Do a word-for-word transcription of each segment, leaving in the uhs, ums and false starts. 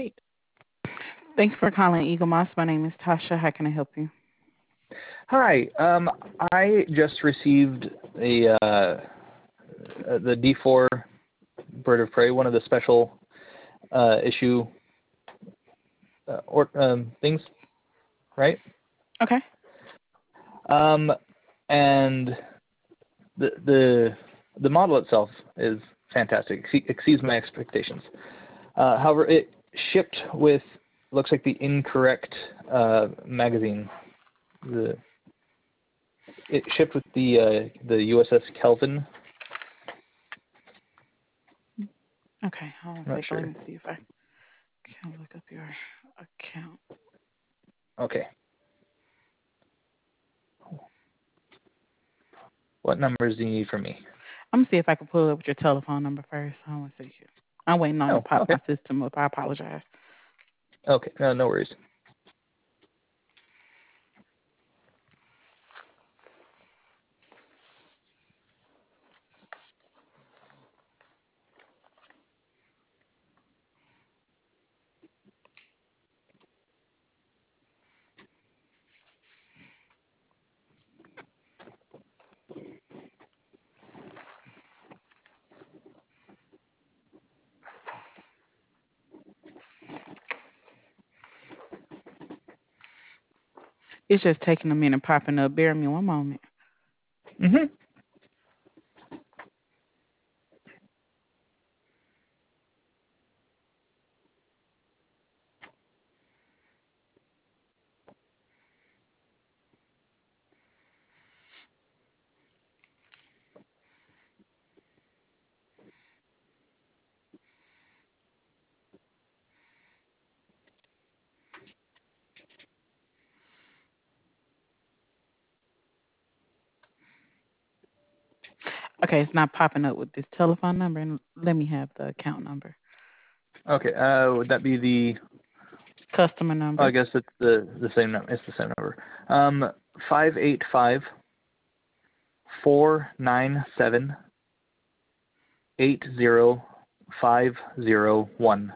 meet. Thanks for calling Eagle Moss. My name is Tasha. How can I help you? Hi. Um, I just received a uh, the D four Bird of Prey, one of the special uh, issue uh, or um, things, right? Okay. Um, and the the the model itself is fantastic. Exce- exceeds my expectations. Uh, however, it shipped with looks like the incorrect uh, magazine. The it shipped with the uh, the U S S Kelvin. Okay. Hold on a I'm not second. Let sure. me see if I can look up your account. Okay. What numbers do you need from me? I'm gonna see if I can pull up your telephone number first. Hold on a second. I'm waiting on to Oh, pop okay. my system up. I apologize. Okay. No, no worries. It's just taking a minute popping up. Bear me one moment. Mhm. Okay, it's not popping up with this telephone number, and let me have the account number. Okay. Uh, would that be the? Customer Oh, I number. guess it's the the same number. It's the same number. Um, five eight five four nine seven eight zero five zero one.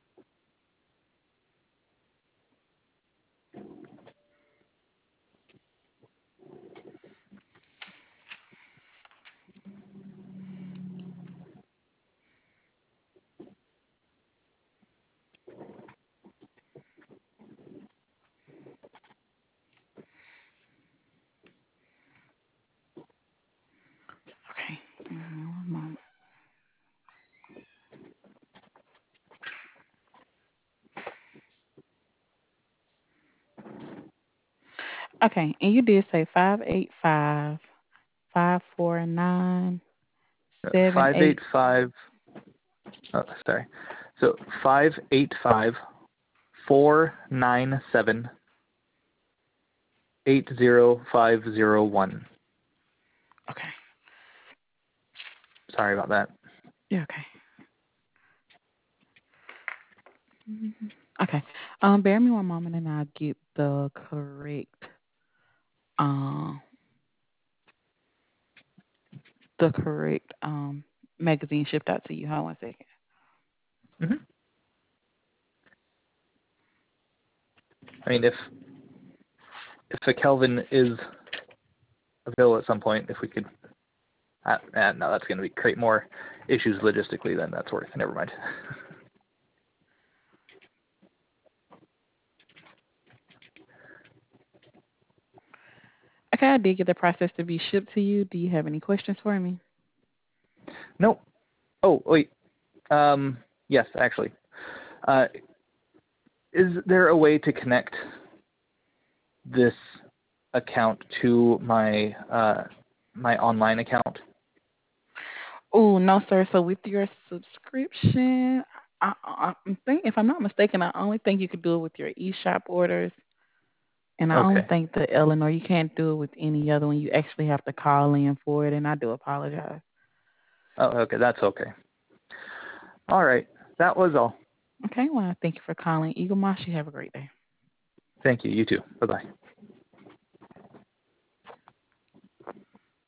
Okay. Bear me one moment. Okay, and you did say five eight five five four nine seven Five eight eight. five. Oh, sorry. So five eight five four nine seven eight zero five zero one. Okay. Sorry about that. Yeah. Okay. Mhm. Okay. Um, bear me one moment, and I'll get the correct um the correct um magazine shipped out to you. Hold on one second. hmm I mean, if if the Kelvin is available at some point, if we could, uh, uh, no, that's going to be create more issues logistically. Then that's worth. Never mind. Okay, I did get the process to be shipped to you. Do you have any questions for me? Nope. Oh wait. Um. Yes, actually. Uh, is there a way to connect this account to my uh, my online account? Oh no, sir. So with your subscription, I, I, I'm think if I'm not mistaken, I only think you could do it with your eShop orders, and I only Okay. think the Eleanor you can't do it with any other one. You actually have to call in for it, and I do apologize. Oh, okay. That's okay. All right. That was all. Okay, well, thank you for calling Eagle Moss. You have a great day. Thank you. You too. Bye bye.